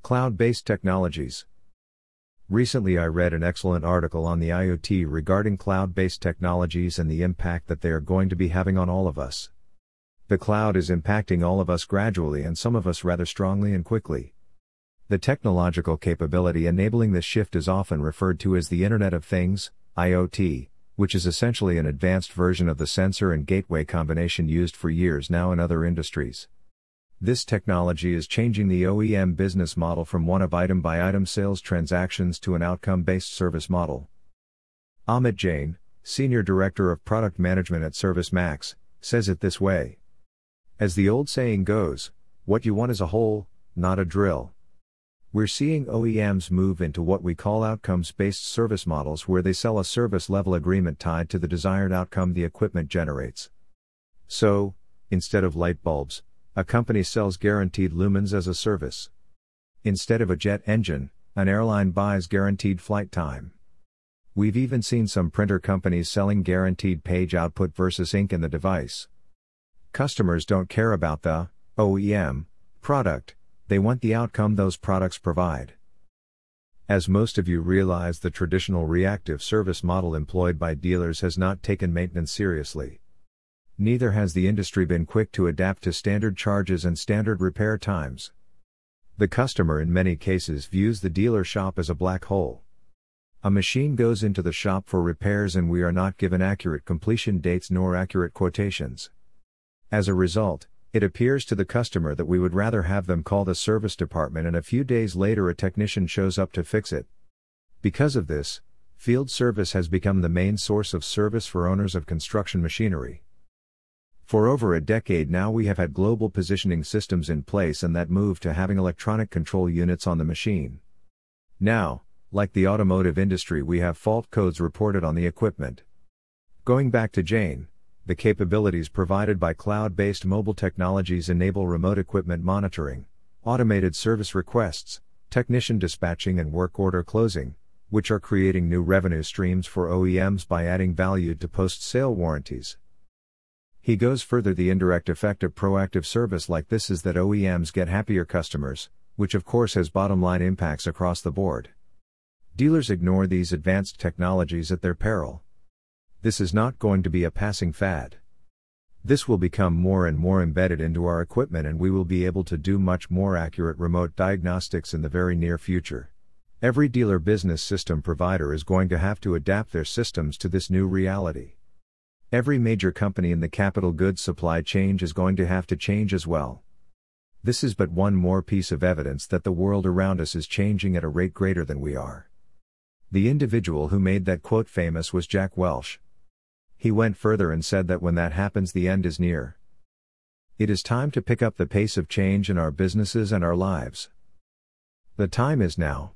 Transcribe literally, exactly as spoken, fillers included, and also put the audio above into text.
Cloud-based technologies. Recently I read an excellent article on the IoT regarding cloud-based technologies and the impact that they are going to be having on all of us. The cloud is impacting all of us gradually and some of us rather strongly and quickly. The technological capability enabling this shift is often referred to as the Internet of Things, IoT, which is essentially an advanced version of the sensor and gateway combination used for years now in other industries. This technology is changing the O E M business model from one of item-by-item sales transactions to an outcome-based service model. Amit Jain, Senior Director of Product Management at ServiceMax, says it this way. As the old saying goes, what you want is a hole, not a drill. We're seeing O E Ms move into what we call outcomes-based service models where they sell a service-level agreement tied to the desired outcome the equipment generates. So, instead of light bulbs, a company sells guaranteed lumens as a service. Instead of a jet engine, an airline buys guaranteed flight time. We've even seen some printer companies selling guaranteed page output versus ink in the device. Customers don't care about the O E M product, they want the outcome those products provide. As most of you realize, the traditional reactive service model employed by dealers has not taken maintenance seriously. Neither has the industry been quick to adapt to standard charges and standard repair times. The customer in many cases views the dealer shop as a black hole. A machine goes into the shop for repairs and we are not given accurate completion dates nor accurate quotations. As a result, it appears to the customer that we would rather have them call the service department and a few days later a technician shows up to fix it. Because of this, field service has become the main source of service for owners of construction machinery. For over a decade now we have had global positioning systems in place and that move to having electronic control units on the machine. Now, like the automotive industry, we have fault codes reported on the equipment. Going back to Jain, the capabilities provided by cloud-based mobile technologies enable remote equipment monitoring, automated service requests, technician dispatching and work order closing, which are creating new revenue streams for O E Ms by adding value to post-sale warranties. He goes further, the indirect effect of proactive service like this is that O E Ms get happier customers, which of course has bottom-line impacts across the board. Dealers ignore these advanced technologies at their peril. This is not going to be a passing fad. This will become more and more embedded into our equipment and we will be able to do much more accurate remote diagnostics in the very near future. Every dealer business system provider is going to have to adapt their systems to this new reality. Every major company in the capital goods supply chain is going to have to change as well. This is but one more piece of evidence that the world around us is changing at a rate greater than we are. The individual who made that quote famous was Jack Welch. He went further and said that when that happens, the end is near. It is time to pick up the pace of change in our businesses and our lives. The time is now.